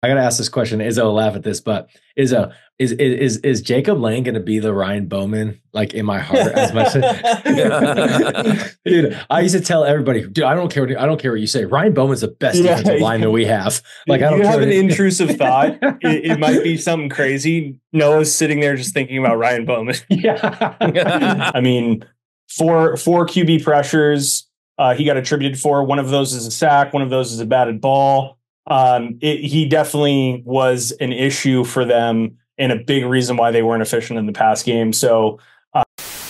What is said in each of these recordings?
I gotta ask this question. Izzo will laugh at this, but Izzo, is Jacob Lang gonna be the Ryan Bowman like in my heart as much? Dude, I used to tell everybody, dude, I don't care what you say. Ryan Bowman's the best defensive lineman we have. Like, I don't you care have an intrusive thought. It might be something crazy. Noah's sitting there just thinking about Ryan Bowman. Yeah. I mean, four QB pressures. He got attributed for. One of those is a sack. One of those is a batted ball. He definitely was an issue for them and a big reason why they weren't efficient in the pass game. So, all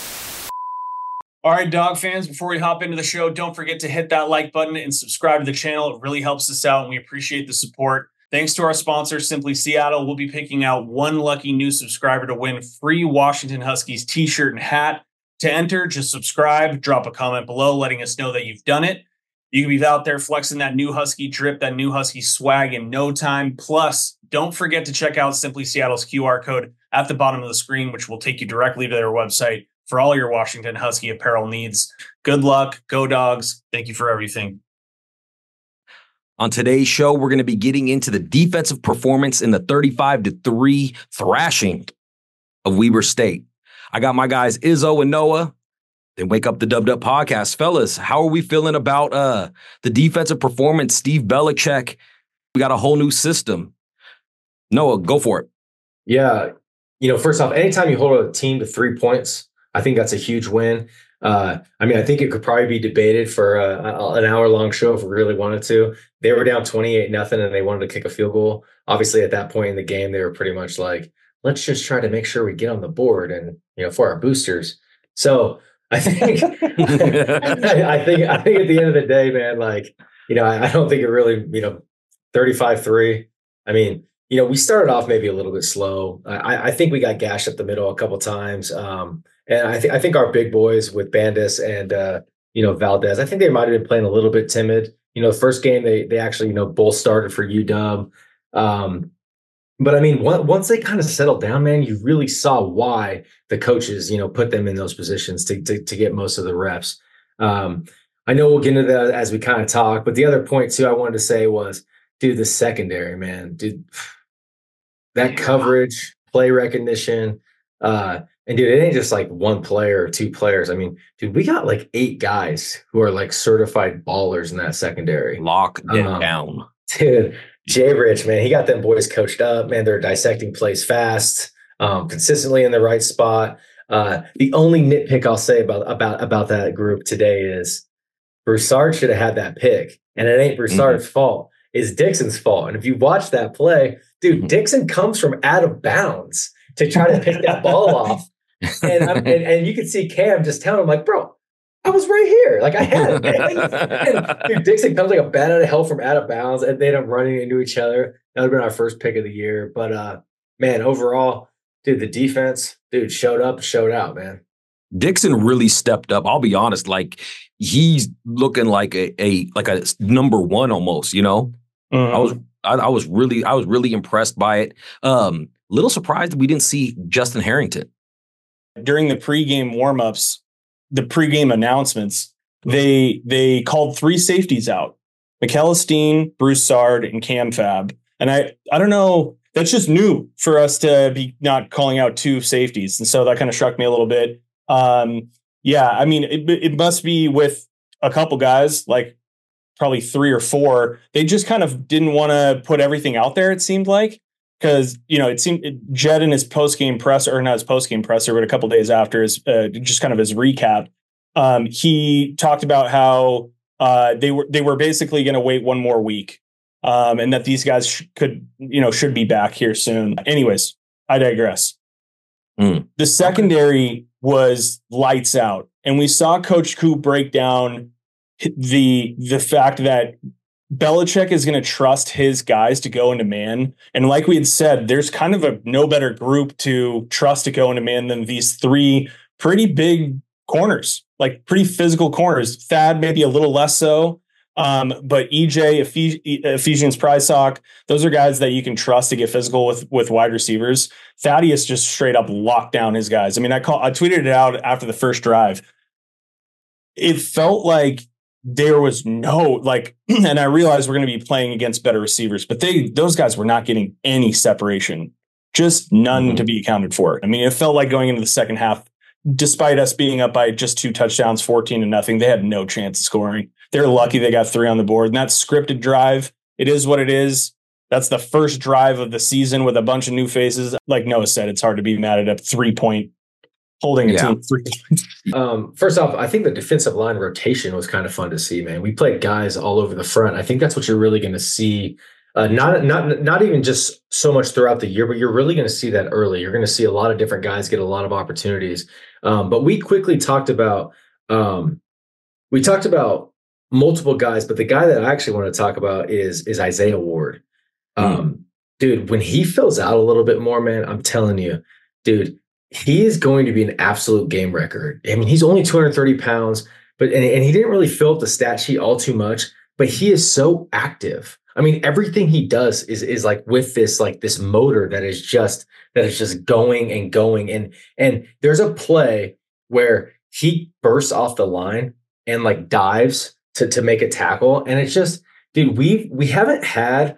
right, dog fans, before we hop into the show, don't forget to hit that like button and subscribe to the channel. It really helps us out, and we appreciate the support. Thanks to our sponsor, Simply Seattle. We'll be picking out one lucky new subscriber to win free Washington Huskies t-shirt and hat. To enter, just subscribe, drop a comment below letting us know that you've done it. You can be out there flexing that new Husky drip, that new Husky swag in no time. Plus, don't forget to check out Simply Seattle's QR code at the bottom of the screen, which will take you directly to their website for all your Washington Husky apparel needs. Good luck. Go Dogs. Thank you for everything. On today's show, we're going to be getting into the defensive performance in the 35-3 thrashing of Weber State. I got my guys Izzo and Noah. Then Wake Up the Dubbed Up podcast. Fellas, how are we feeling about the defensive performance? Steve Belichick, we got a whole new system. Noah, go for it. Yeah. First off, anytime you hold a team to 3 points, I think that's a huge win. I think it could probably be debated for an hour-long show if we really wanted to. They were down 28-0 and they wanted to kick a field goal. Obviously, at that point in the game, they were pretty much like, let's just try to make sure we get on the board and, for our boosters. So I think, I think at the end of the day, man, like, I don't think it really, 35-3. I mean, we started off maybe a little bit slow. I think we got gashed up the middle a couple times. And I think our big boys with Bandis and, Valdez, I think they might've been playing a little bit timid. The first game, they actually, both started for UW. But I mean, once they kind of settled down, man, you really saw why the coaches, put them in those positions to get most of the reps. I know we'll get into that as we kind of talk, but the other point too I wanted to say was, dude, the secondary, man, dude, that coverage, play recognition, and dude, it ain't just like one player or two players. I mean, dude, we got like 8 guys who are like certified ballers in that secondary. Lock them down, dude. Jay Rich, man, he got them boys coached up. Man, they're dissecting plays fast, consistently in the right spot. The only nitpick I'll say about that group today is Broussard should have had that pick, and it ain't Broussard's fault. It's Dixon's fault. And if you watch that play, dude, Dixon comes from out of bounds to try to pick that ball off, and you can see Cam just telling him like, bro, I was right here. Like I had it. Dude, Dixon comes like a bat out of hell from out of bounds, and they end up running into each other. That would have been our first pick of the year. But man, overall, dude, the defense, dude, showed up, showed out, man. Dixon really stepped up. I'll be honest, like he's looking like a number one almost, I was really impressed by it. Little surprised we didn't see Justin Harrington. During the pregame warmups, the pregame announcements, they called 3 safeties out: McEllisteen, Broussard, and Cam Fab. And I don't know, that's just new for us to be not calling out 2 safeties. And so that kind of struck me a little bit. Yeah, I mean, it must be with a couple guys, like probably 3 or 4. They just kind of didn't want to put everything out there, it seemed like. Because, it seemed Jed in his post-game presser, or not his post-game presser, but a couple days after his just kind of his recap, he talked about how they were basically going to wait one more week, and that these guys should be back here soon. Anyways, I digress. The secondary was lights out, and we saw Coach Coop break down the fact that Belichick is going to trust his guys to go into man. And like we had said, there's kind of a no better group to trust to go into man than these 3 pretty big corners, like pretty physical corners. Thad, maybe a little less so. But EJ, Ephesians Prysock, those are guys that you can trust to get physical with wide receivers. Thaddeus just straight up locked down his guys. I mean, I tweeted it out after the first drive. It felt like there was no and I realized we're going to be playing against better receivers, but those guys were not getting any separation, just none to be accounted for. I mean, it felt like going into the second half, despite us being up by just 2 touchdowns, 14-0, they had no chance of scoring. They're lucky they got 3 on the board. And that scripted drive, it is what it is. That's the first drive of the season with a bunch of new faces. Like Noah said, it's hard to be mad at a 3-point holding a team 3 points. First off, I think the defensive line rotation was kind of fun to see, man. We played guys all over the front. I think that's what you're really going to see. Not even just so much throughout the year, but you're really going to see that early. You're going to see a lot of different guys get a lot of opportunities. But we quickly talked about multiple guys, but the guy that I actually want to talk about is Isaiah Ward. Dude, when he fills out a little bit more, man, I'm telling you, dude, he is going to be an absolute game record. I mean, he's only 230 pounds, but and he didn't really fill up the stat sheet all too much, but he is so active. I mean, everything he does is like with this motor that is just going and going. And there's a play where he bursts off the line and like dives to make a tackle. And it's just, dude, we've had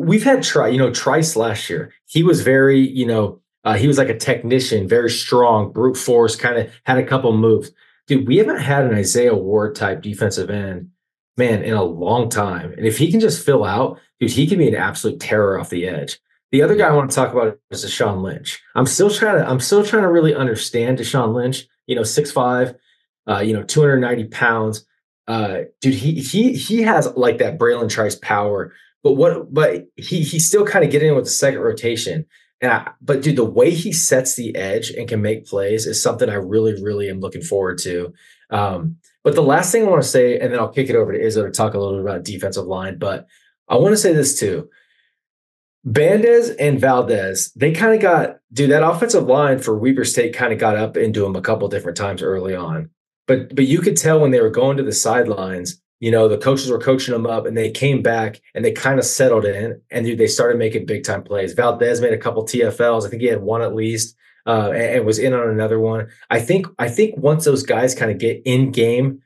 Trice last year. He was very, he was like a technician, very strong, brute force, kind of had a couple moves. Dude, we haven't had an Isaiah Ward type defensive end, man, in a long time. And if he can just fill out, dude, he can be an absolute terror off the edge. The other guy I want to talk about is Deshaun Lynch. I'm still trying to really understand Deshaun Lynch, 6'5", 290 pounds. Dude, he has like that Braylon Trice power, but he's still kind of getting in with the second rotation. But dude, the way he sets the edge and can make plays is something I really, really am looking forward to. But the last thing I want to say, and then I'll kick it over to Izzo to talk a little bit about defensive line, but I want to say this too. Bandez and Valdez, they kind of that offensive line for Weber State kind of got up into them a couple different times early on. But you could tell when they were going to the sidelines, the coaches were coaching them up and they came back and they kind of settled in and they started making big time plays. Valdez made a couple TFLs. I think he had one at least and was in on another one. I think once those guys kind of get in game,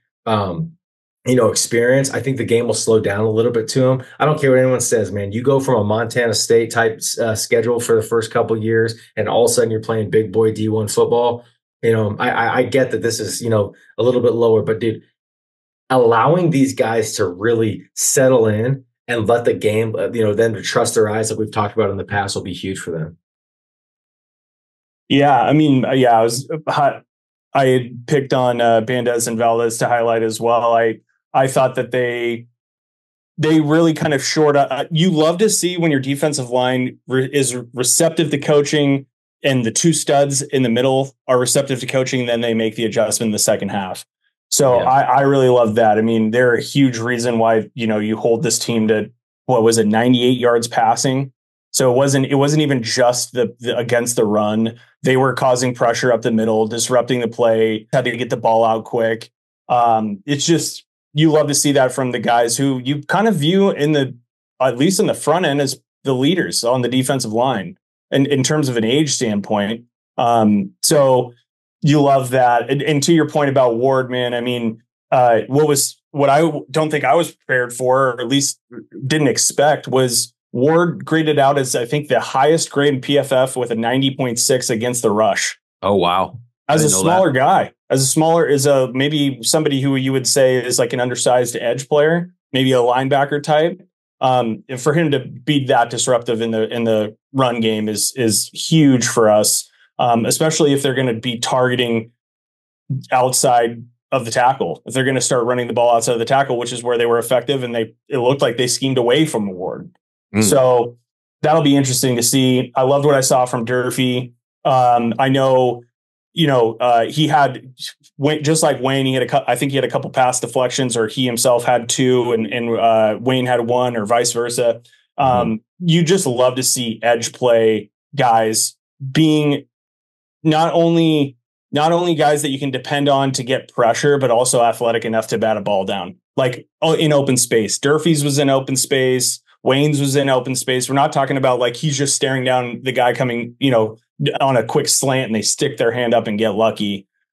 experience, I think the game will slow down a little bit to them. I don't care what anyone says, man. You go from a Montana State type schedule for the first couple of years and all of a sudden you're playing big boy D1 football. I get that this is, a little bit lower, but dude, allowing these guys to really settle in and let the game, them to trust their eyes, like we've talked about in the past, will be huge for them. Yeah. I mean, I had picked on Bandez and Valdez to highlight as well. I thought that they really kind of you love to see when your defensive line is receptive to coaching and the 2 studs in the middle are receptive to coaching, then they make the adjustment in the second half. So yeah. I really love that. I mean, they're a huge reason why, you hold this team to, 98 yards passing. So it wasn't even just the against the run. They were causing pressure up the middle, disrupting the play, had to get the ball out quick. It's just, you love to see that from the guys who you kind of view at least in the front end, as the leaders on the defensive line. And in terms of an age standpoint. So you love that. And to your point about Ward, man, I mean, what I don't think I was prepared for, or at least didn't expect, was Ward graded out as, I think, the highest grade in PFF with a 90.6 against the rush. Oh, wow. As a smaller guy, maybe somebody who you would say is like an undersized edge player, maybe a linebacker type. And for him to be that disruptive in the run game is huge for us, especially if they're going to be targeting outside of the tackle. If they're going to start running the ball outside of the tackle, which is where they were effective, and it looked like they schemed away from Ward. So that'll be interesting to see. I loved what I saw from Durfee. I know, he had, just like Wayne, I think he had a couple pass deflections, or he himself had 2 and Wayne had 1, or vice versa. You just love to see edge play guys being not only guys that you can depend on to get pressure, but also athletic enough to bat a ball down, like in open space. Durfee's was in open space. Wayne's was in open space. We're not talking about like he's just staring down the guy coming, on a quick slant and they stick their hand up and get lucky.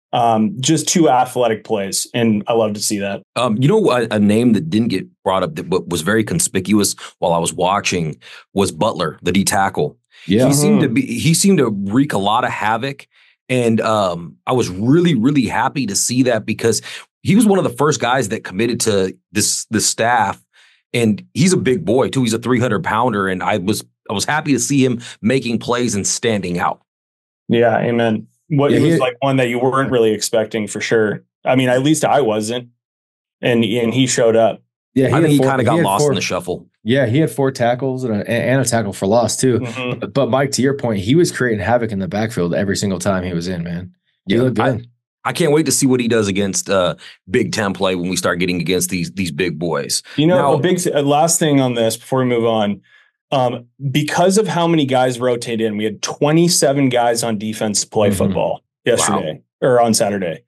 Just two athletic plays, and I love to see that. A name that didn't get brought up that was very conspicuous while I was watching was Butler, the D tackle. Yeah. He seemed to wreak a lot of havoc. And I was really, really happy to see that because he was one of the first guys that committed to this staff. And he's a big boy too. He's a 300-pounder. And I was happy to see him making plays and standing out. Yeah, amen. It was like one that you weren't really expecting for sure. I mean, at least I wasn't. And he showed up. Yeah, I think he kind of got lost in the shuffle. Yeah, he had 4 tackles and a tackle for loss too. Mm-hmm. But Mike, to your point, he was creating havoc in the backfield every single time he was in, man. He looked good. I can't wait to see what he does against Big Ten play when we start getting against these big boys. Last thing on this before we move on. Because of how many guys rotate in, we had 27 guys on defense play football yesterday or on Saturday.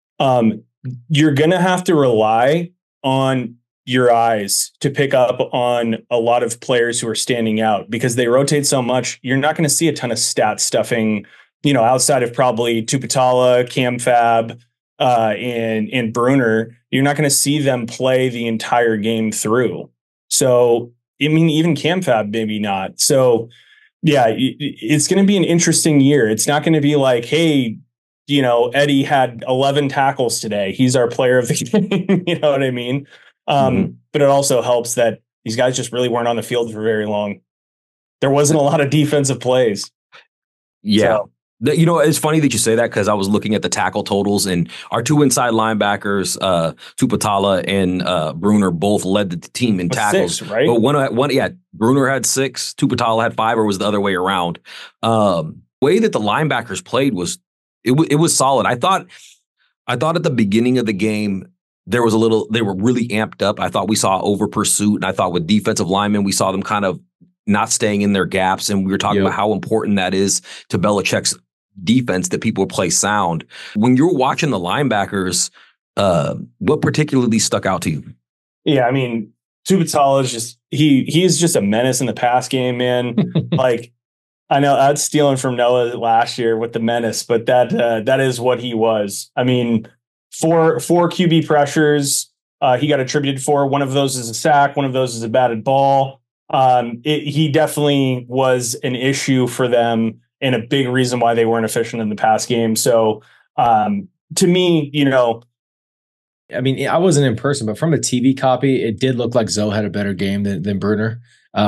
You're going to have to rely on your eyes to pick up on a lot of players who are standing out because they rotate so much. You're not going to see a ton of stat stuffing, outside of probably Tuputala, Cam Fab, and Bruner. You're not going to see them play the entire game through. So, I mean, even Cam Fab, maybe not. So, yeah, it's going to be an interesting year. It's not going to be like, hey, Eddie had 11 tackles today. He's our player of the game. You know what I mean? But it also helps that these guys just really weren't on the field for very long. There wasn't a lot of defensive plays. Yeah. So, it's funny that you say that because I was looking at the tackle totals and our 2 inside linebackers, Tuputala and Bruner, both led the team in tackles. 6, right? But Bruner had 6, Tuputala had 5, or was the other way around. Way that the linebackers played was it was solid. I thought at the beginning of the game they were really amped up. I thought we saw over pursuit, and I thought with defensive linemen we saw them kind of not staying in their gaps, and we were talking about how important that is to Belichick's defense that people play sound. When you're watching the linebackers, what particularly stuck out to you? Yeah, I mean, Tuputala is just he's just a menace in the pass game, man. Like, I know that's stealing from Noah last year with the menace, but that is what he was. I mean, four QB pressures he got attributed for. One of those is a sack. One of those is a batted ball. He definitely was an issue for them and a big reason why they weren't efficient in the pass game. So to me, I mean, I wasn't in person, but from a TV copy, it did look like Zoe had a better game than Bruner.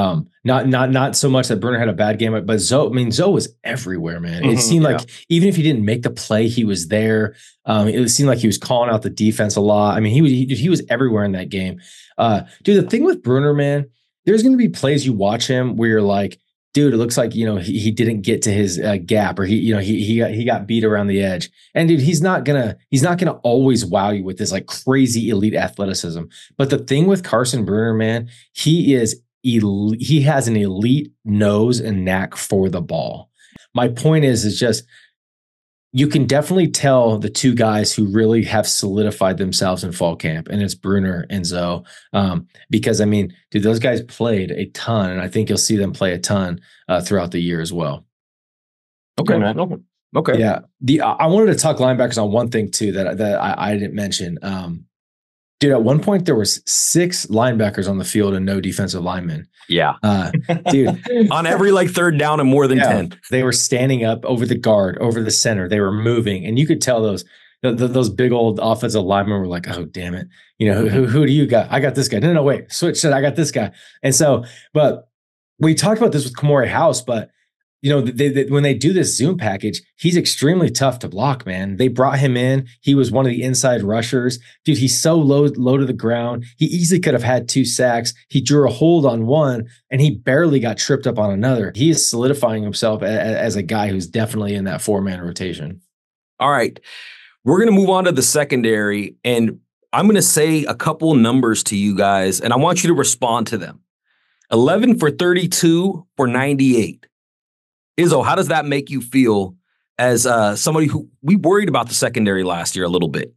Not so much that Bruner had a bad game, but Zoe was everywhere, man. It seemed like even if he didn't make the play, he was there. It seemed like he was calling out the defense a lot. I mean, he was everywhere in that game. Dude, the thing with Bruner, man, there's going to be plays you watch him where you're like, dude, it looks like, he didn't get to his gap, or he got beat around the edge. And dude, he's not gonna always wow you with this like crazy elite athleticism. But the thing with Carson Bruner, man, he has an elite nose and knack for the ball. My point is just, you can definitely tell the two guys who really have solidified themselves in fall camp, and it's Bruner and Zoe. Because I mean, dude, those guys played a ton, and I think you'll see them play a ton throughout the year as well. Okay, man. Okay. Yeah. I wanted to talk linebackers on one thing too that I didn't mention. Dude, at one point there was 6 linebackers on the field and no defensive linemen. Yeah. Dude. On every third down and more than 10. They were standing up over the guard, over the center. They were moving. And you could tell those big old offensive linemen were like, oh, damn it. Who do you got? I got this guy. No, wait. Switch it. I got this guy. And so, but we talked about this with Kamori House, but when they do this Zoom package, he's extremely tough to block, man. They brought him in. He was one of the inside rushers. Dude, he's so low to the ground. He easily could have had 2 sacks. He drew a hold on one, and he barely got tripped up on another. He is solidifying himself as a guy who's definitely in that 4-man rotation. All right. We're going to move on to the secondary, and I'm going to say a couple numbers to you guys, and I want you to respond to them. 11 for 32 for 98. Izzo, how does that make you feel as somebody who we worried about the secondary last year a little bit?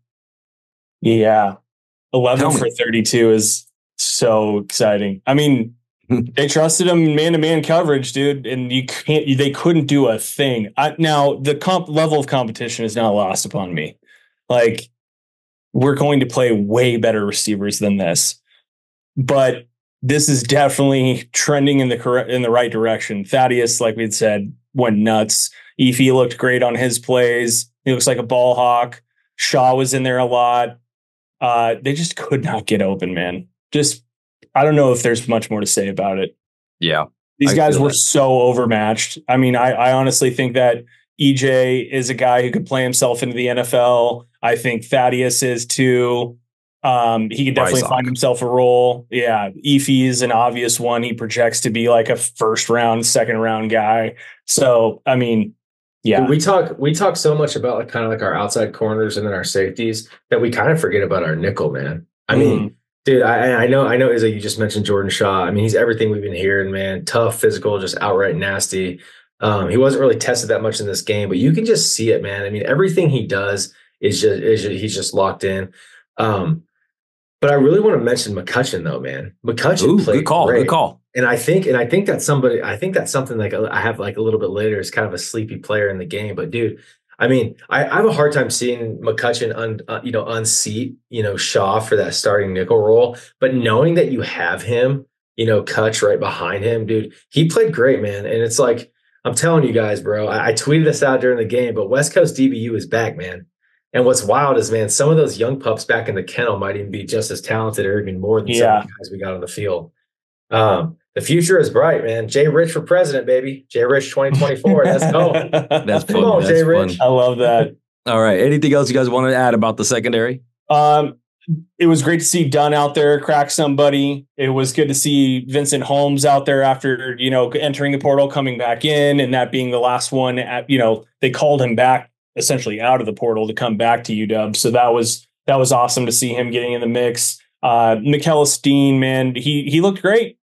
Yeah. 11 for 32 is so exciting. I mean, they trusted him in man-to-man coverage, dude, and they couldn't do a thing. Now, the level of competition is not lost upon me. Like, we're going to play way better receivers than this. But this is definitely trending in the right direction. Thaddeus, like we had said, went nuts. Efi looked great on his plays. He looks like a ball hawk. Shaw was in there a lot. They just could not get open, man. Just, I don't know if there's much more to say about it. Yeah. These guys were so overmatched. I mean, I honestly think that EJ is a guy who could play himself into the NFL. I think Thaddeus is too. He could definitely find himself a role. Yeah. Efi is an obvious one. He projects to be like a first round, second round guy. So, I mean, yeah. Dude, we talk so much about like kind of like our outside corners and then our safeties that we kind of forget about our nickel, man. I mean, dude, I know, Izzo, you just mentioned Jordan Shaw. I mean, he's everything we've been hearing, man. Tough, physical, just outright nasty. He wasn't really tested that much in this game, but you can just see it, man. I mean, everything he does is he's just locked in. But I really want to mention McCutcheon, though, man. McCutcheon played good call, great. good call. And I think that's something like I have like a little bit later is kind of a sleepy player in the game. But dude, I mean, I have a hard time seeing McCutcheon unseat, Shaw for that starting nickel role. But knowing that you have him, Kutch right behind him, dude, he played great, man. And it's like, I'm telling you guys, bro, I tweeted this out during the game, but West Coast DBU is back, man. And what's wild is, man, some of those young pups back in the kennel might even be just as talented or even more than some of the guys we got on the field. The future is bright, man. Jay Rich for president, baby. Jay Rich 2024. Let's go. That's fun. Come on, Jay Rich. I love that. All right. Anything else you guys want to add about the secondary? It was great to see Dunn out there crack somebody. It was good to see Vincent Holmes out there after, entering the portal, coming back in, and that being the last one. They called him back essentially out of the portal to come back to UW. So that was awesome to see him getting in the mix. McKellis Dean, man, he looked great.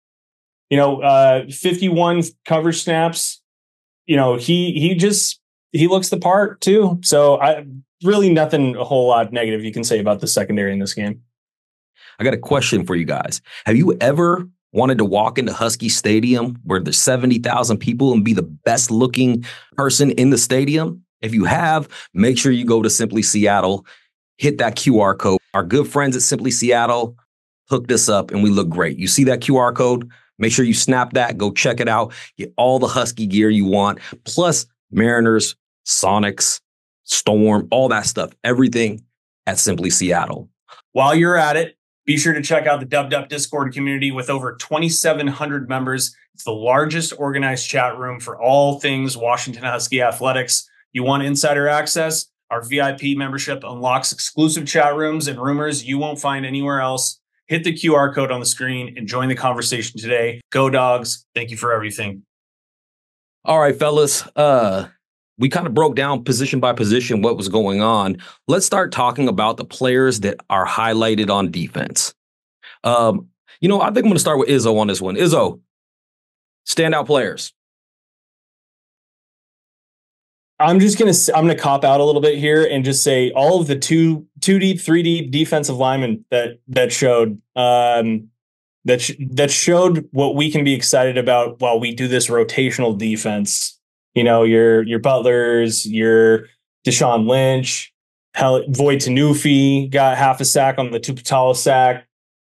51 coverage snaps. He looks the part too. So really nothing a whole lot negative you can say about the secondary in this game. I got a question for you guys. Have you ever wanted to walk into Husky Stadium where there's 70,000 people and be the best looking person in the stadium? If you have, make sure you go to Simply Seattle, hit that QR code. Our good friends at Simply Seattle hooked us up and we look great. You see that QR code? Make sure you snap that, go check it out, get all the Husky gear you want, plus Mariners, Sonics, Storm, all that stuff, everything at Simply Seattle. While you're at it, be sure to check out the Dub Discord community with over 2,700 members. It's the largest organized chat room for all things Washington Husky athletics. You want insider access? Our VIP membership unlocks exclusive chat rooms and rumors you won't find anywhere else. Hit the QR code on the screen and join the conversation today. Go Dogs. Thank you for everything. All right, fellas. We kind of broke down position by position what was going on. Let's start talking about the players that are highlighted on defense. I think I'm going to start with Izzo on this one. Izzo, standout players. I'm going to cop out a little bit here and just say all of the two deep, 3 deep defensive linemen that showed that showed what we can be excited about while we do this rotational defense. Your Butlers, your Deshaun Lynch, Void Tanufi got half a sack on the Tuputala sack.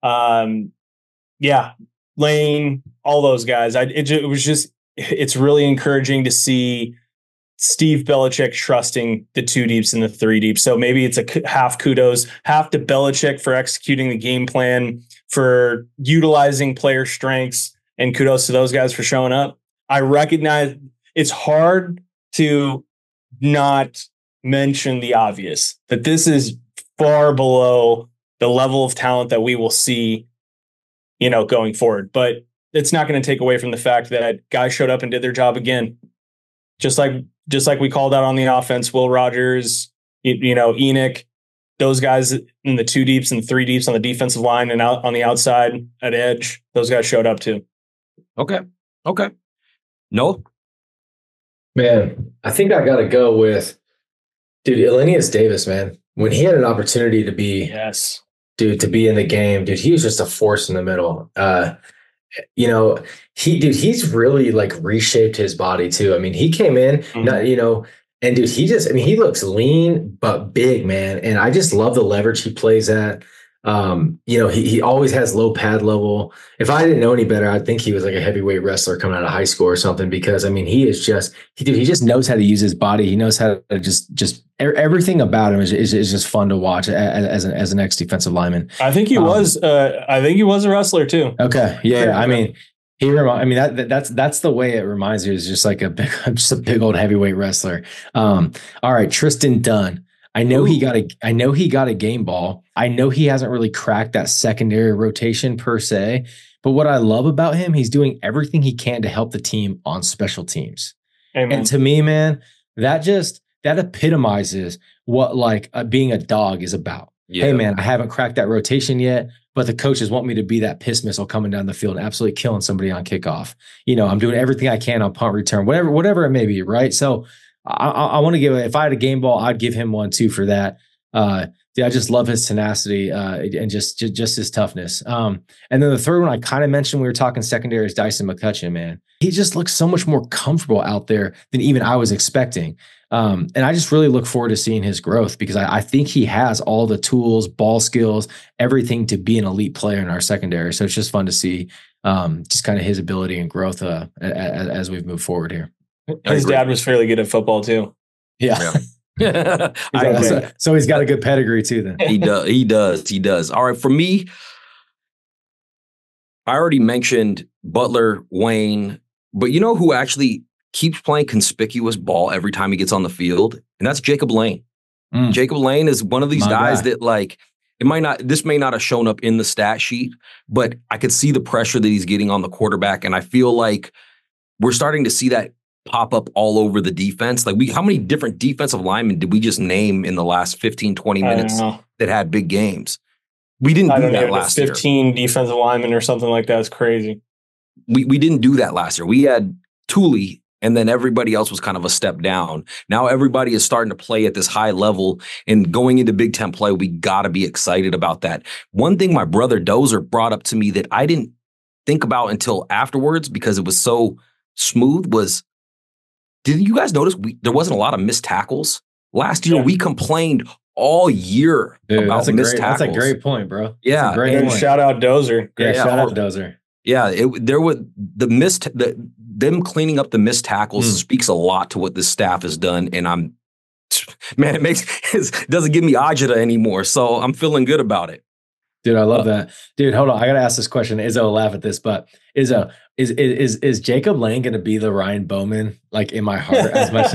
Lane, all those guys. It's really encouraging to see Steve Belichick trusting the 2 deeps and the 3 deep. So maybe it's a half kudos, half to Belichick for executing the game plan, for utilizing player strengths, and kudos to those guys for showing up. I recognize it's hard to not mention the obvious, that this is far below the level of talent that we will see, going forward. But it's not going to take away from the fact that guys showed up and did their job again. Just like we called out on the offense, Will Rogers, Enoch, those guys in the 2 deeps and 3 deeps on the defensive line and out on the outside at edge, those guys showed up too. Okay. No? Man, I think I got to go with, dude, Elenius Davis, man. When he had an opportunity to be, to be in the game, dude, he was just a force in the middle. He's really like reshaped his body too. I mean, he came in, And dude, he looks lean but big, man. And I just love the leverage he plays at. He always has low pad level. If I didn't know any better, I'd think he was like a heavyweight wrestler coming out of high school or something, because I mean, he just knows how to use his body. He knows how to just everything about him is just fun to watch as an ex defensive lineman. I think he was a wrestler too. Okay. Yeah. I mean, that's the way it reminds me. Is just like a big old heavyweight wrestler. All right. Tristan Dunn. I know he got a game ball. I know he hasn't really cracked that secondary rotation per se, but what I love about him, he's doing everything he can to help the team on special teams. Amen. And to me, man, that epitomizes what like being a dog is about. Yeah. Hey, man, I haven't cracked that rotation yet, but the coaches want me to be that piss missile coming down the field and absolutely killing somebody on kickoff. I'm doing everything I can on punt return, whatever it may be, right? So I want to if I had a game ball, I'd give him one too for that. I just love his tenacity and just his toughness. And then the third one I kind of mentioned, we were talking secondary, is Dyson McCutcheon, man. He just looks so much more comfortable out there than even I was expecting. And I just really look forward to seeing his growth, because I think he has all the tools, ball skills, everything to be an elite player in our secondary. So it's just fun to see just kind of his ability and growth as we've moved forward here. His dad was fairly good at football too. Yeah. So he's got a good pedigree too then. He does. All right. For me, I already mentioned Butler, Wayne, but you know who actually keeps playing conspicuous ball every time he gets on the field? And that's Jacob Lane. Jacob Lane is one of these guys that like, this may not have shown up in the stat sheet, but I could see the pressure that he's getting on the quarterback. And I feel like we're starting to see that pop up all over the defense. Like how many different defensive linemen did we just name in the last 15, 20 minutes that had big games? We didn't do that last year. 15 defensive linemen or something like that is crazy. We didn't do that last year. We had Thule, and then everybody else was kind of a step down. Now everybody is starting to play at this high level, and going into Big Ten play, we got to be excited about that. One thing my brother Dozer brought up to me that I didn't think about until afterwards, because it was so smooth, was, did you guys notice there wasn't a lot of missed tackles? Last year, we complained all year about missed tackles. That's a great point, bro. Yeah. Shout out Dozer. Shout out Dozer. Yeah, them cleaning up the missed tackles speaks a lot to what this staff has done. And it doesn't give me agita anymore. So I'm feeling good about it. Dude, I love that. Dude, hold on. I got to ask this question. Izzo will laugh at this, but Izzo, is Jacob Lane going to be the Ryan Bowman, like in my heart as much?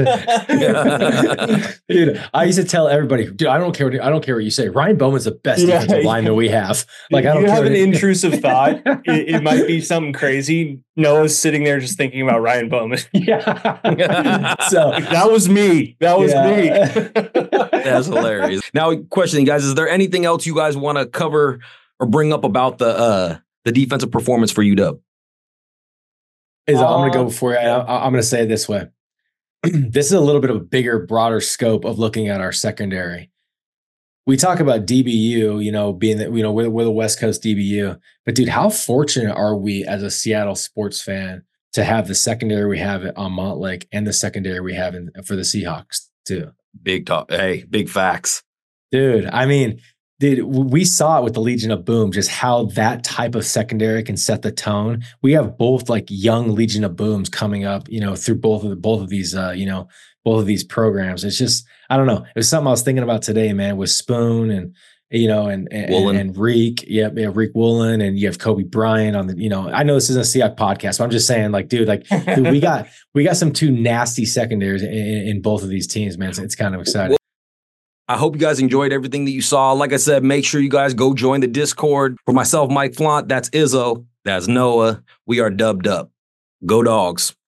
Dude, I used to tell everybody, dude, I don't care what you say. Ryan Bowman's the best defensive lineman we have. Like, I don't care. You have an intrusive thought. It might be something crazy. Noah's sitting there just thinking about Ryan Bowman. Yeah. So that was me. Me. That's hilarious. Now, question, guys, is there anything else you guys want to cover or bring up about the defensive performance for UW? I'm going to go before you. I'm going to say it this way. This is a little bit of a bigger, broader scope of looking at our secondary. We talk about DBU, being that, we're the West Coast DBU. But dude, how fortunate are we as a Seattle sports fan to have the secondary we have on Montlake and the secondary we have for the Seahawks too? Big talk. Hey, big facts. Dude, I mean, we saw it with the Legion of Boom, just how that type of secondary can set the tone. We have both like young Legion of Booms coming up, through both of these programs. It's just, I don't know. It was something I was thinking about today, man, with Spoon and Reek. Reek Woolen, and you have Kobe Bryant on the, I know this isn't a Seahawks podcast, but I'm just saying, dude, we got some two nasty secondaries in both of these teams, man. So it's kind of exciting. I hope you guys enjoyed everything that you saw. Like I said, make sure you guys go join the Discord. For myself, Mike Flaunt, that's Izzo, that's Noah. We are dubbed up. Go Dogs.